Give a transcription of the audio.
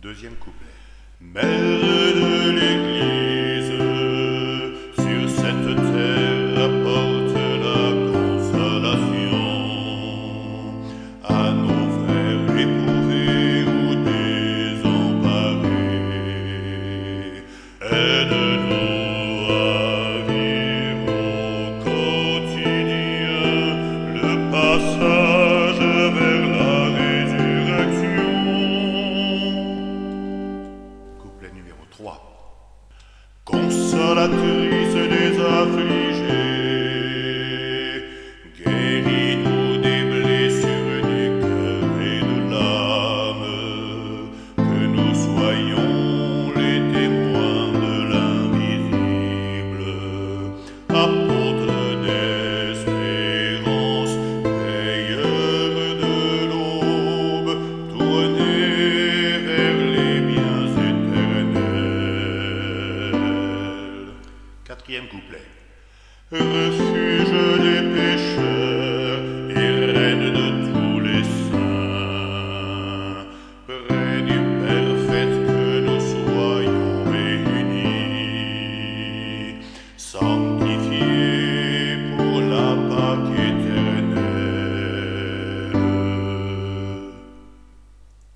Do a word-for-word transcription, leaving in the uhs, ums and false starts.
Deuxième couplet. Mère de l'Église, sur cette terre apporte la consolation à nos frères éprouvés ou désemparés. Aide-nous à vivre au quotidien le passage vers la résurrection. Couplet numéro trois. Consolatrice